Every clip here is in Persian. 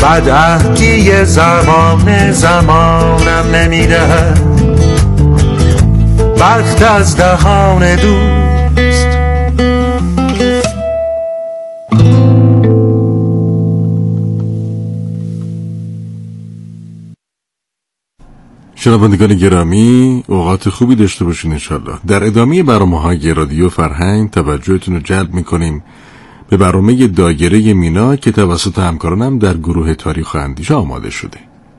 بدعهدی زمانم نمیدهد وقت از دهان دوست. شنوندگان گرامی، اوقات خوبی داشته باشین انشالله. در ادامه برنامه‌های رادیو فرهنگ توجهتون رو جلب می‌کنیم به برنامه دایره مینا که توسط همکارانم در گروه تاریخ و اندیشه آماده شده.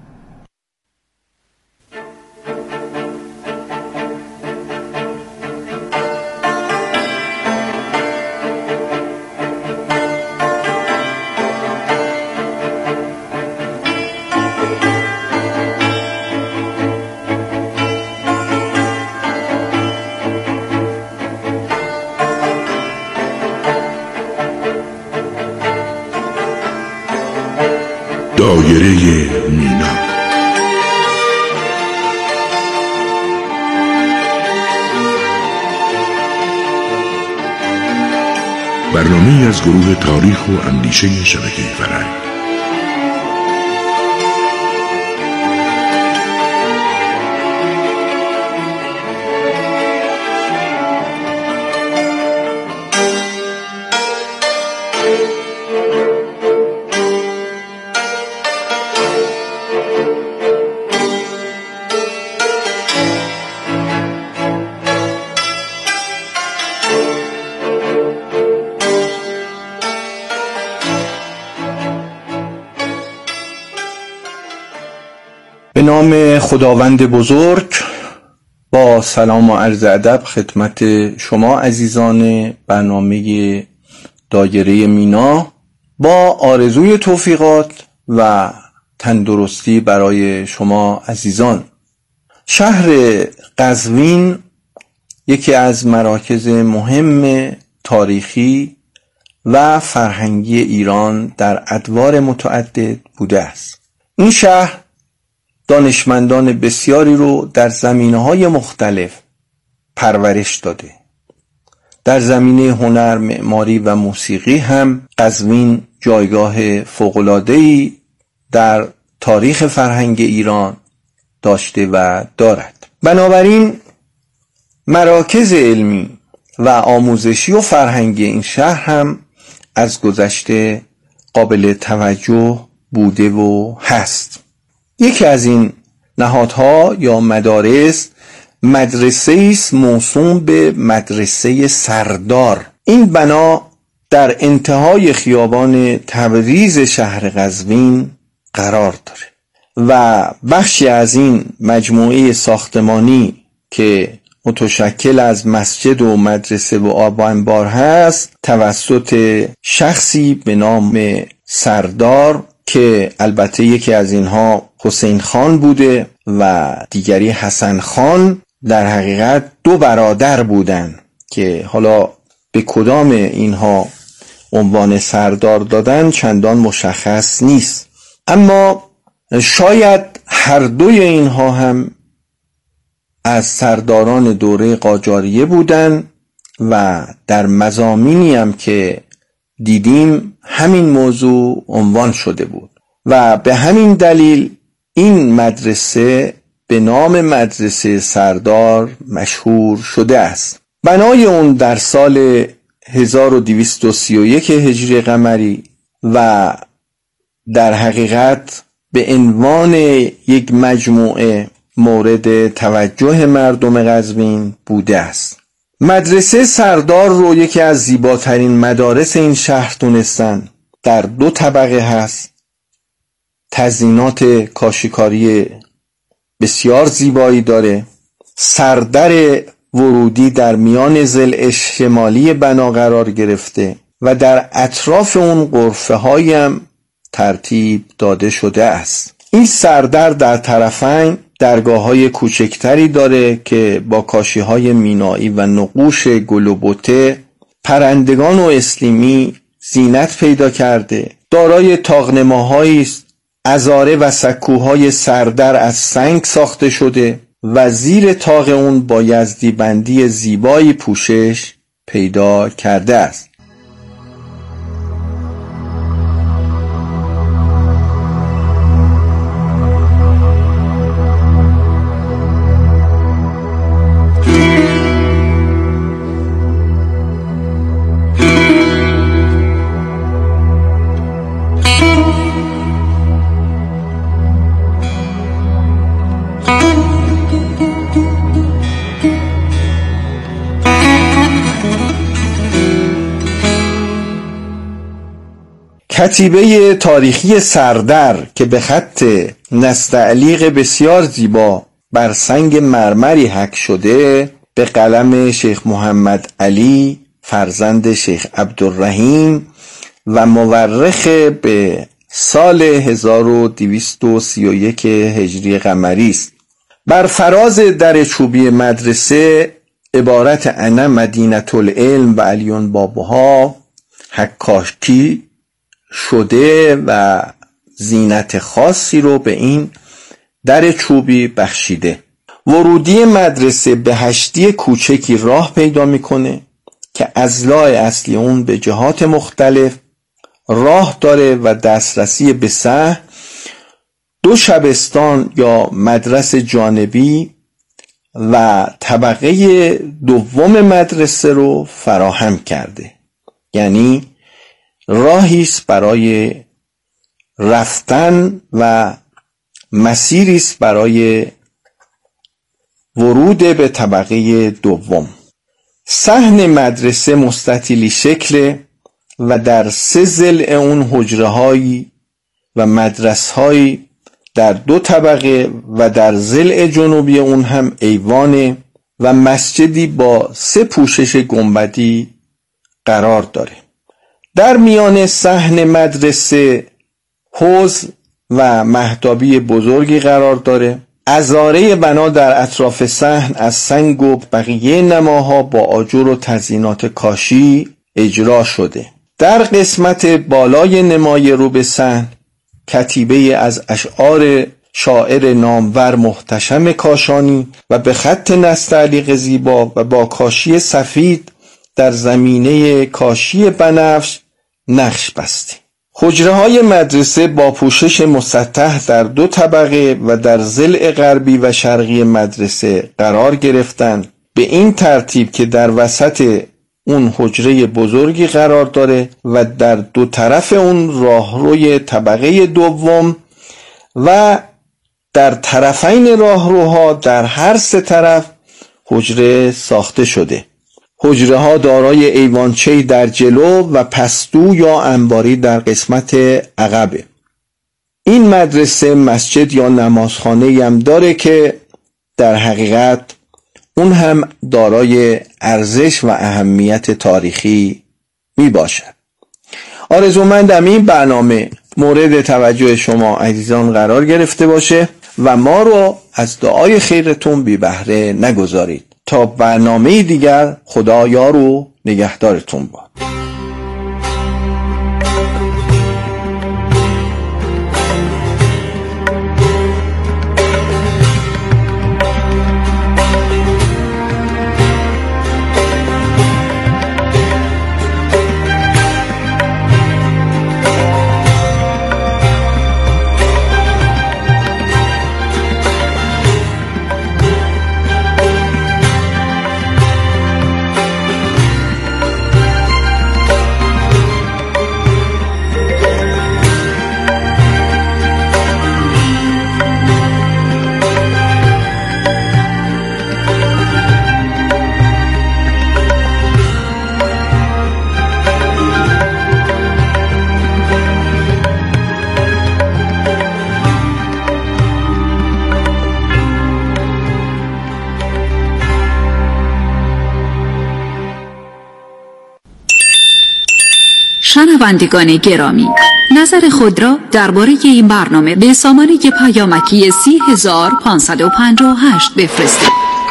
دایره مینا، برنامه‌ای از گروه تاریخ و اندیشه شبکه فرهنگ. به نام خداوند بزرگ، با سلام و عرض ادب خدمت شما عزیزان برنامه دایره مینا، با آرزوی توفیقات و تندرستی برای شما عزیزان. شهر قزوین یکی از مراکز مهم تاریخی و فرهنگی ایران در ادوار متعدد بوده است. این شهر دانشمندان بسیاری رو در زمینه‌های مختلف پرورش داده. در زمینه هنر، معماری و موسیقی هم قزوین جایگاه فوق‌العاده‌ای در تاریخ فرهنگ ایران داشته و دارد. بنابراین مراکز علمی و آموزشی و فرهنگی این شهر هم از گذشته قابل توجه بوده و هست. یکی از این نهادها یا مدارس مدرسه است موسوم به مدرسه سردار. این بنا در انتهای خیابان تبریز شهر قزوین قرار داره و بخشی از این مجموعه ساختمانی که متشکل از مسجد و مدرسه و آب و انبار هست توسط شخصی به نام سردار که البته یکی از اینها حسین خان بوده و دیگری حسن خان، در حقیقت دو برادر بودن که حالا به کدام اینها عنوان سردار دادن چندان مشخص نیست، اما شاید هر دوی اینها هم از سرداران دوره قاجاریه بودن و در مضامینی هم که دیدیم همین موضوع عنوان شده بود و به همین دلیل این مدرسه به نام مدرسه سردار مشهور شده است. بنای اون در سال 1231 هجری قمری و در حقیقت به عنوان یک مجموعه مورد توجه مردم قزوین بوده است. مدرسه سردار رو یکی از زیباترین مدارس این شهر دونستن. در 2 طبقه هست، تزیینات کاشیکاری بسیار زیبایی داره، سردر ورودی در میان ضلع شمالی بنا قرار گرفته و در اطراف اون غرفه هایم ترتیب داده شده است. این سردر در طرفین درگاه‌های کوچکتری داره که با کاشی‌های مینایی و نقوش گل و بته پرندگان و اسلیمی زینت پیدا کرده. دارای طاق‌نماهایی است. عذاره و سکوهای سردر از سنگ ساخته شده و زیر طاق اون با یزدی بندی زیبایی پوشش پیدا کرده است. کتیبه تاریخی سردر که به خط نستعلیق بسیار زیبا بر سنگ مرمری حک شده به قلم شیخ محمد علی فرزند شیخ عبدالرحیم و مورخ به سال 1231 هجری قمری است. بر فراز در چوبی مدرسه عبارت انا مدینة العلم و علیون بابها حکاکی شده و زینت خاصی رو به این در چوبی بخشیده. ورودی مدرسه به هشتی کوچکی راه پیدا میکنه که اضلاع اصلی اون به جهات مختلف راه داره و دسترسی به صحن 2 شبستان یا مدرسه جانبی و طبقه دوم مدرسه رو فراهم کرده. یعنی راهیست برای رفتن و مسیریست برای ورود به طبقه دوم. صحن مدرسه مستطیلی شکل و در 3 ضلع اون حجره‌هایی و مدرسه‌هایی در 2 طبقه و در ضلع جنوبی اون هم ایوان و مسجدی با 3 پوشش گنبدی قرار داره. در میان صحن مدرسه حوض و مهتابی بزرگی قرار داره. عذاره بنا در اطراف صحن از سنگ و بقیه نماها با آجر و تزیینات کاشی اجرا شده. در قسمت بالای نمای رو به صحن کتیبه از اشعار شاعر نامور محتشم کاشانی و به خط نستعلیق زیبا و با کاشی سفید در زمینه کاشی بنفش نقش بسته. حجره‌های مدرسه با پوشش مسطح در 2 طبقه و در ضلع غربی و شرقی مدرسه قرار گرفتند به این ترتیب که در وسط اون حجره بزرگی قرار داره و در 2 طرف اون راهروی طبقه دوم و در طرفین راهروها در هر 3 طرف حجره ساخته شده. حجره ها دارای ایوانچه‌ای در جلو و پستو یا انباری در قسمت عقبه. این مدرسه مسجد یا نمازخانه‌ای هم داره که در حقیقت اون هم دارای ارزش و اهمیت تاریخی می باشد. آرزومندم این برنامه مورد توجه شما عزیزان قرار گرفته باشه و ما رو از دعای خیرتون بی بهره نگذارید. تا برنامه دیگر خدا یار و نگهدارتون باد. شنوندگان گرامی، نظر خود را درباره این برنامه به سامانه پیامکی 30558 بفرستید.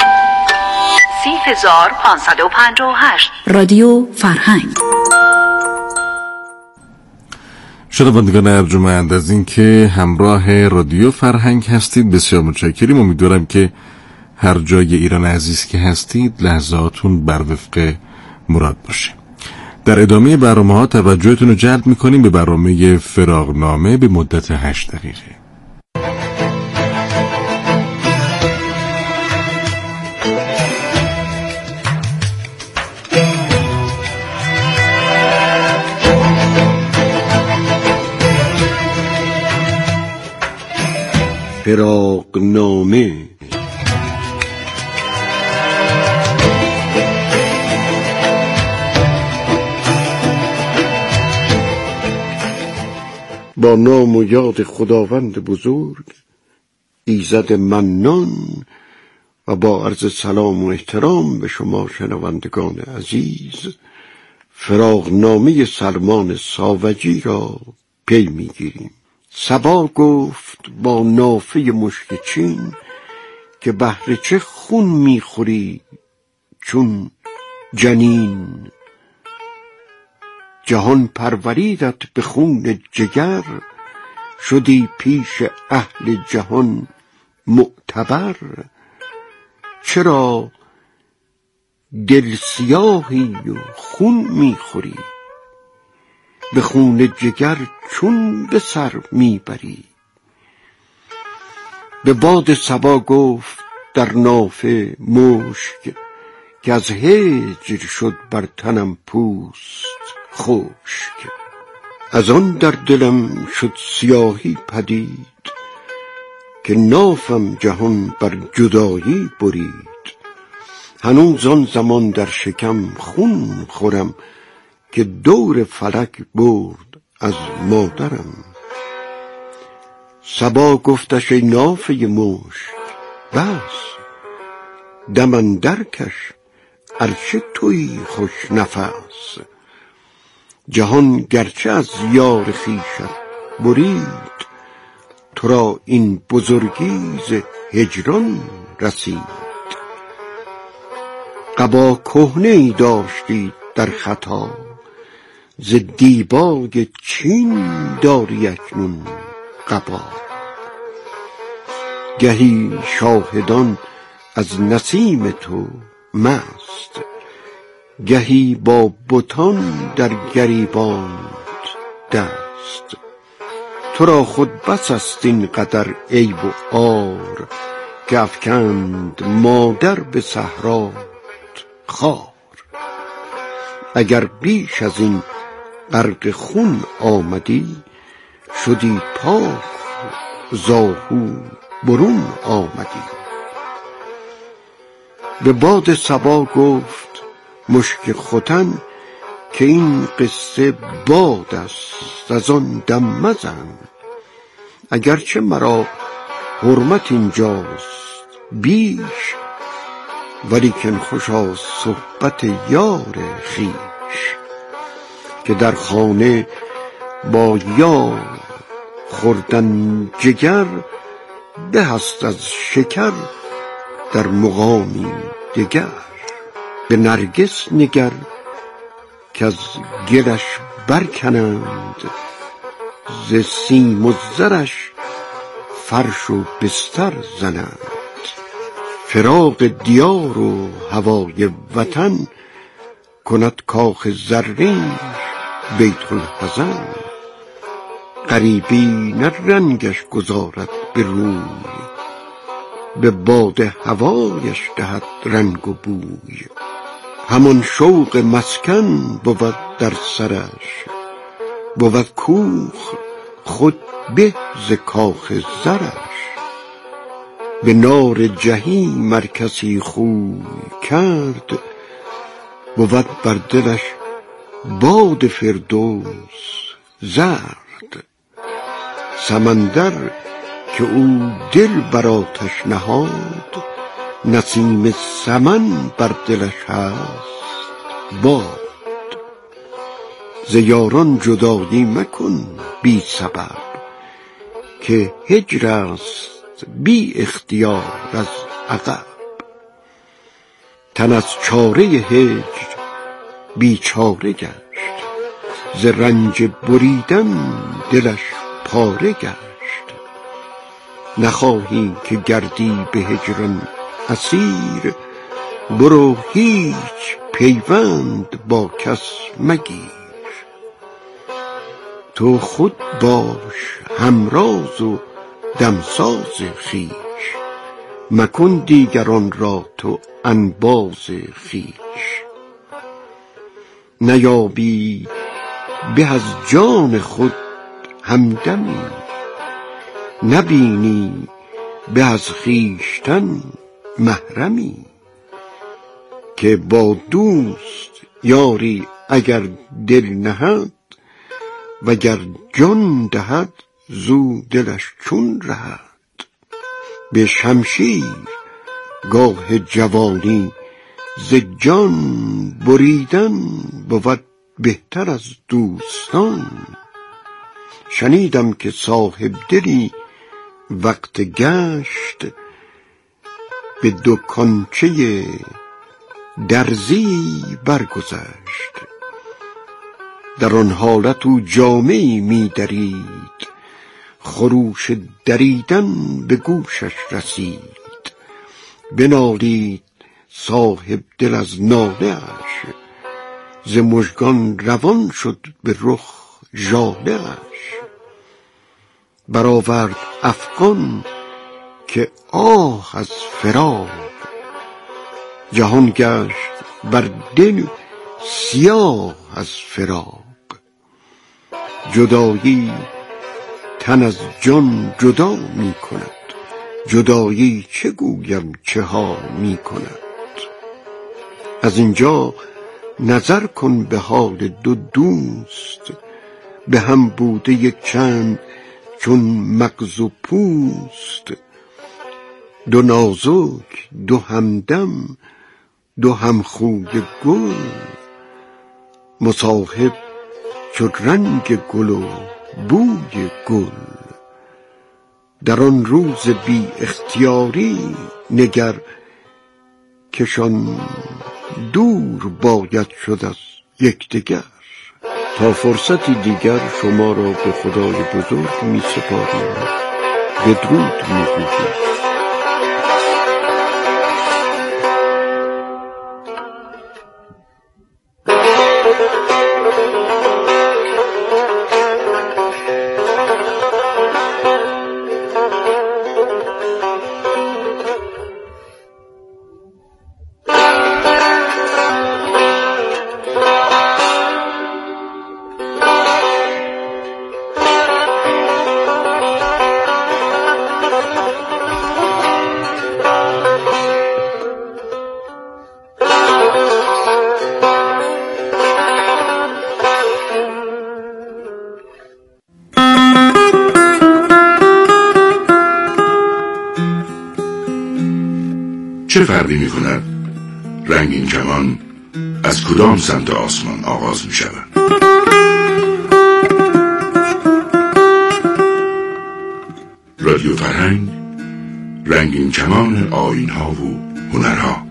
30558 رادیو فرهنگ. شنوندگان ارجمند از این که همراه رادیو فرهنگ هستید بسیار متشکریم. امیدوارم که هر جای ایران عزیز که هستید لحظاتون بر وفق مراد باشه. در ادامه برنامه‌ها توجهتون رو جلب می‌کنیم به برنامه فراغنامه به مدت 8 دقیقه. فراغنامه با نام و یاد خداوند بزرگ ایزد منان و با عرض سلام و احترام به شما شنوندگان عزیز فراغنامه سلمان ساوجی را پی میگیریم. صبا گفت با نافه مشک چین که بهر چه خون میخوری چون جنین. جهان پروریدت به خون جگر، شدی پیش اهل جهان معتبر. چرا دل سیاهی و خون میخوری، به خون جگر چون به سر میبری. به باد صبا گفت در نافه مشک که از هجر شد بر تنم پوست خشک. از آن در دلم شد سیاهی پدید که نافم جهان بر جدایی برید. هنوز آن زمان در شکم خون خورم که دور فلک برد از مادرم. صبا گفتش ای نافه مشک بس، دم اندر کش ارچه تویی خوش نفس. جهان گرچه از یار خویشت برید، تو را این بزرگی ز هجران رسید. قبا کهنه ای داشتی در خطا، ز دیبای چین داری اکنون قبا. گهی شاهدان از نسیم تو مست، گهی با بتان در گریبانت دست. تو را خود بس است این قدر عیب و عار، که افکند مادر به صحرات خار. اگر بیش از این غرق خون آمدی، شدی پاک زاهو برون آمدی. به باد صبا گفت مشک ختن که این قصه باد است از آن دم مزن. اگرچه مرا حرمت اینجاست بیش، ولیکن خوشا صحبت یار خویش. که در خانه با یار خوردن جگر، به است از شکر در مقامی دگر. به نرگس نگر که از گلش برکنند، ز سیم و زرش فرش و بستر زنند. فراق دیار و هوای وطن، کند کاخ زرین بیت الحزن. غریبی نه رنگش گذارد به روی، به باد هوایش دهد رنگ و بوی. همان شوق مسکن بود در سرش، بود کوخ خود به ز کاخ زرش. به نار جحیم ار کسی خوی کرد، بود بر دلش باد فردوس زرد. سمندر که او دل بر آتش نهاد، نسیم سمن بر دلش هست باد. ز یاران جدایی مکن بی سبب، که هجر است بی اختیار از عقب. تن از چاره هجر بیچاره گشت، ز رنج بریدن دلش پاره گشت. نخواهی که گردی به هجران اسیر، برو هیچ پیوند با کس مگیر. تو خود باش همراز و دمساز خویش، مکن دیگران را تو انباز خویش. نیابی به از جان خود همدمی، نبینی به از خویشتن محرمی. که با دوست یاری اگر دل نهد، وگر جان دهد زو دلش چون رهد. به شمشیر گاه جوانی ز جان بریدن بود بهتر از دوستان. شنیدم که صاحب دلی وقت گشت به دکانچه درزی برگذشت. در آن حالت او جامه‌ای می درید، خروش دریدن به گوشش رسید. بنالید صاحب دل از ناله اش، ز مژگان روان شد به رخ ژاله اش. برآورد افغان که آه از فراق، جهان گشت بر دل سیاه از فراق. جدایی تن از جان جدا می کند، جدایی چه گویم چه ها می کند. از اینجا نظر کن به حال دو دوست، به هم بوده یک چند چون مغز و پوست. دو نازک دو همدم دو همخوی گل، مصاحب چو رنگ گل و بوی گل. در آن روز بی اختیاری نگر، کشان دور باید شد از یکدیگر. تا فرصتی دیگر شما را به خدای بزرگ می سپاریم. بدرود می گوییم. چه فرقی می کند رنگین کمان از کدام سمت آسمان آغاز می شود؟ رادیو فرهنگ، رنگین کمان آیین‌ها و هنرها.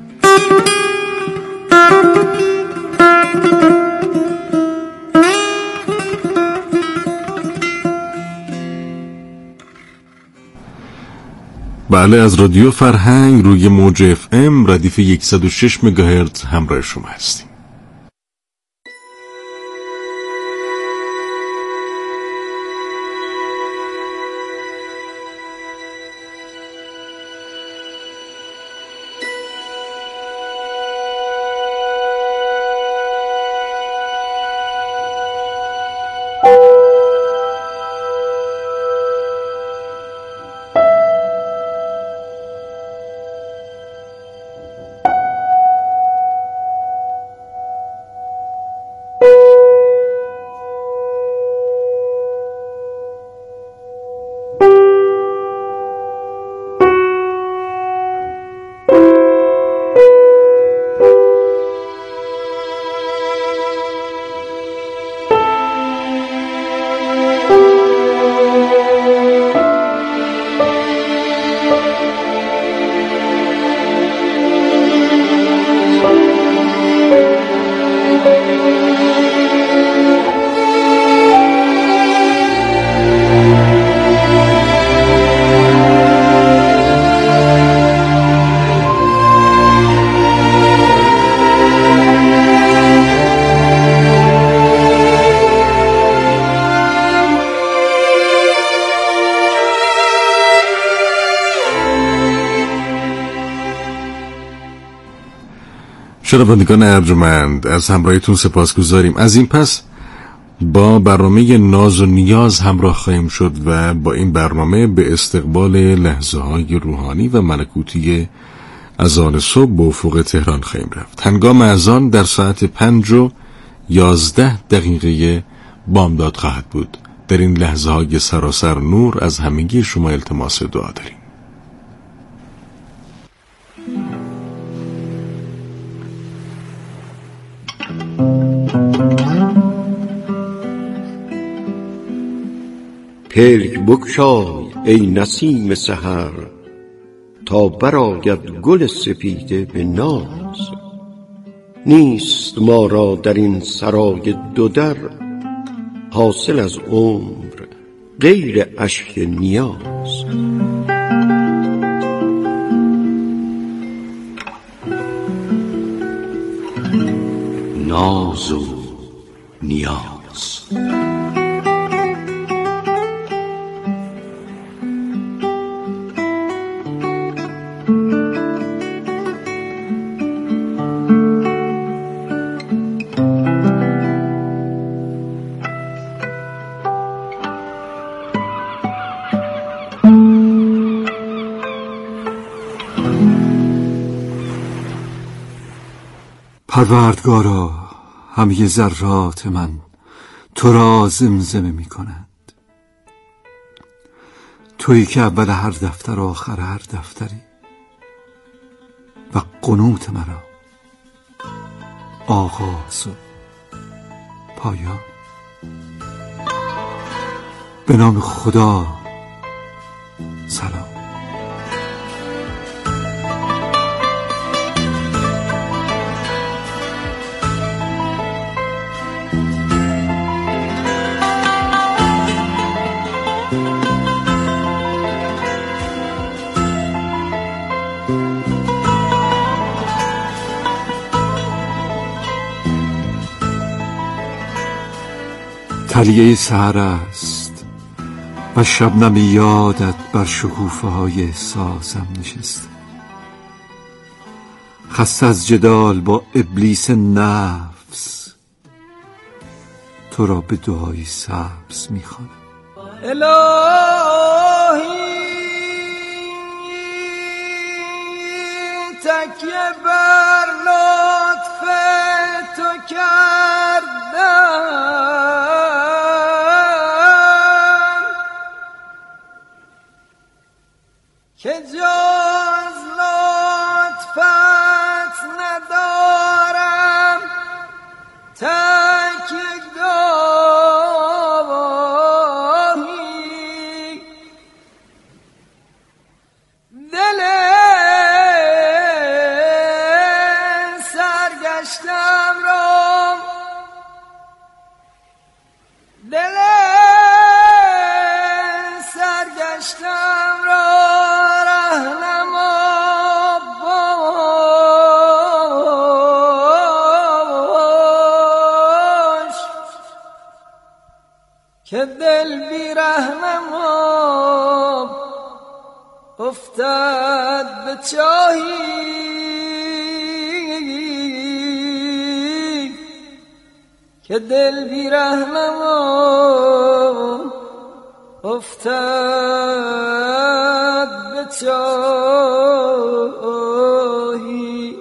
بله، از رادیو فرهنگ روی موج FM ردیف 106 مگاهرتز همراه شما هستیم. شنوندگان ارجمند، از همراهیتون سپاسگزاریم. از این پس با برنامه ناز و نیاز همراه خواهیم شد و با این برنامه به استقبال لحظه های روحانی و ملکوتی اذان صبح به افق تهران خواهیم رفت. هنگام اذان در ساعت 5:11 بامداد خواهد بود. در این لحظه های سراسر نور از همگی شما التماس دعا داریم. پلک بگشای ای نسیم سحر، تا برآید گل سپیده به ناز. نیست ما را در این سرای دو در، حاصل از عمر غیر اشک نیاز. ناز و نیاز. پروردگارا، همه ذرات من تو را زمزمه می کند. تویی که اول هر دفتر و آخر هر دفتری و قنوت مرا آغاز و پایان. به نام خدا سلام. تلیه سحر است و شبنم یادت بر شکوفه های احساسم نشسته. خسته از جدال با ابلیس نفس، تو را به دعای سبز می‌خوانم. الهی تکیه بر لطف تو کردم که جز لطفت ندارم تکیه گاهی. دل سرگشتم را رهنما باش که دل بی رهنما افتد به چاهی. که دل بی رهنما افتد به چاهی.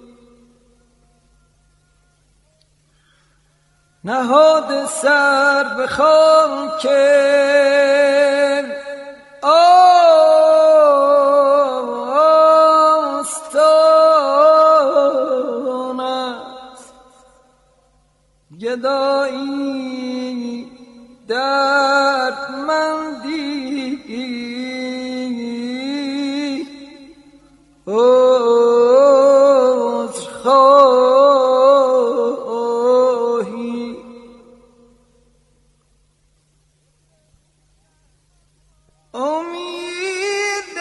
نهاد سر به خاک آستان است، گدایی دردمندی عذرخواهی. امید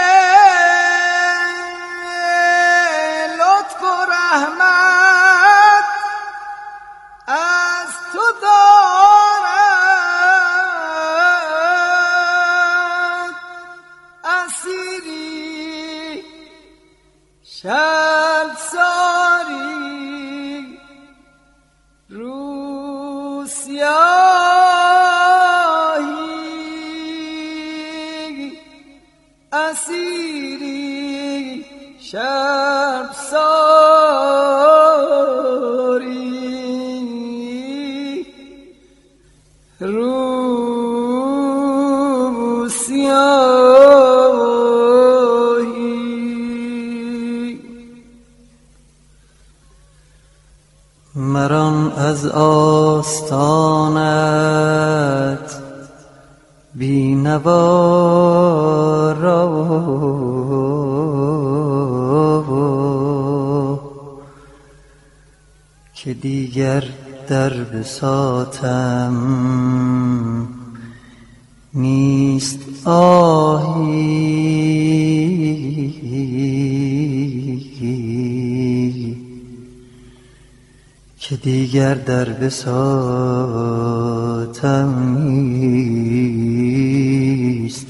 لطف و رحمت از تو دارد، اسیری شرمساری روسیاهی. اسیری شرمساری از آستانت بینوا را که دیگر در بساطم نیست آهی، که دیگر در بساطم نیست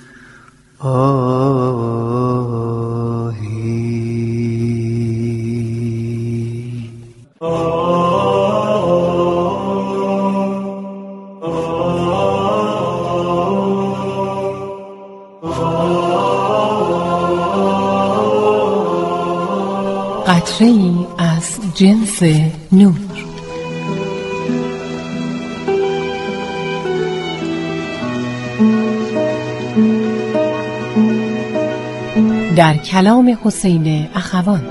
آهی. قطره‌ای از جنس نور. در کلام حسین اخوان.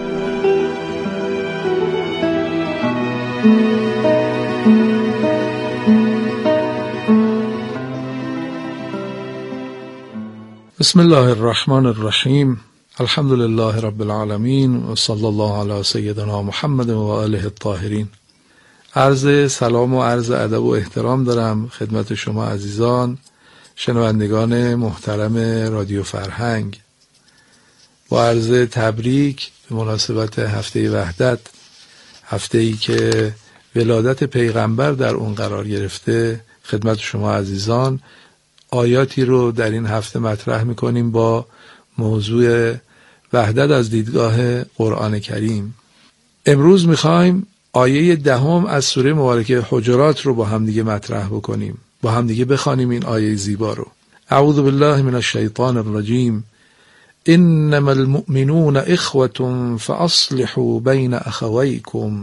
بسم الله الرحمن الرحیم. الحمد لله رب العالمین و صلی الله علی سیدنا محمد و آله الطاهرین. عرض سلام و عرض ادب و احترام دارم خدمت شما عزیزان شنوندگان محترم رادیو فرهنگ. با عرض تبریک به مناسبت هفته وحدت، هفته‌ای که ولادت پیغمبر در اون قرار گرفته، خدمت شما عزیزان آیاتی رو در این هفته مطرح می‌کنیم با موضوع وحدت از دیدگاه قرآن کریم. امروز می‌خوایم آیه 10 از سوره مبارکه حجرات رو با هم دیگه مطرح بکنیم، با هم دیگه بخوانیم این آیه زیبا رو. اعوذ بالله من الشیطان الرجیم. انما المؤمنون اخوة فاصلحوا بین اخویکم.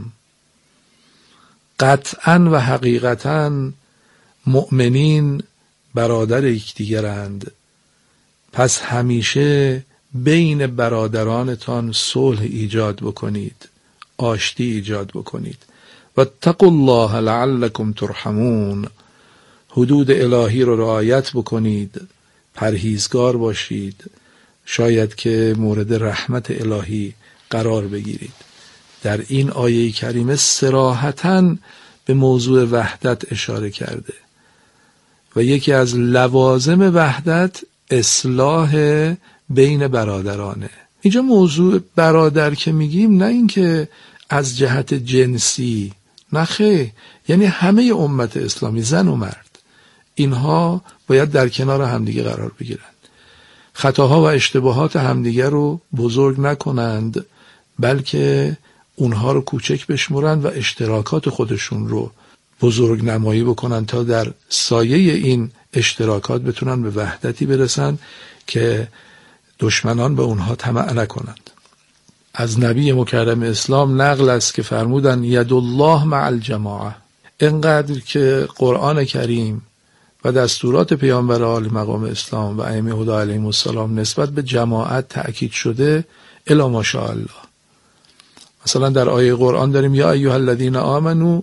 قطعا و حقیقتا مؤمنین برادر یکدیگرند، پس همیشه بین برادرانتان صلح ایجاد بکنید، آشتی ایجاد بکنید. واتقوا الله لعلکم ترحمون. حدود الهی رو رعایت بکنید، پرهیزگار باشید، شاید که مورد رحمت الهی قرار بگیرید. در این آیه کریمه صراحتاً به موضوع وحدت اشاره کرده و یکی از لوازم وحدت اصلاح بین برادرانه. اینجا موضوع برادر که میگیم نه اینکه از جهت جنسی، نه خیر، یعنی همه امت اسلامی، زن و مرد، اینها باید در کنار همدیگه قرار بگیرند، خطاها و اشتباهات همدیگه رو بزرگ نکنند، بلکه اونها رو کوچک بشمرند و اشتراکات خودشون رو بزرگ نمایی بکنن تا در سایه این اشتراکات بتونن به وحدتی برسن که دشمنان به اونها طمع نکنند. از نبی مکرم اسلام نقل است که فرمودن ید الله مع الجماعه. اینقدر که قرآن کریم و دستورات پیامبر عالی مقام اسلام و ائمه هدی علیهم السلام نسبت به جماعت تأکید شده الی ماشاءالله. مثلا در آیه قرآن داریم یا ایها الذین آمنو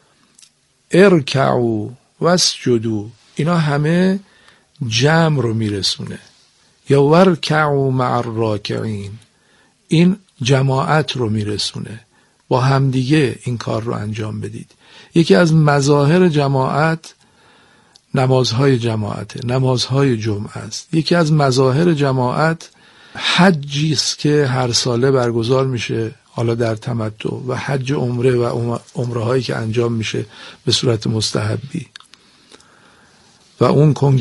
ارکعوا واسجدوا. اینا همه جمع رو میرسونه. یا ورکعوا مع الراکعین، این جماعت رو میرسونه. با همدیگه این کار رو انجام بدید. یکی از مظاهر جماعت نمازهای جماعته، نمازهای جمعه است. یکی از مظاهر جماعت حجی است که هر ساله برگزار میشه، حالا در تمتع، و حج عمره و عمره هایی که انجام میشه به صورت مستحبی. و اون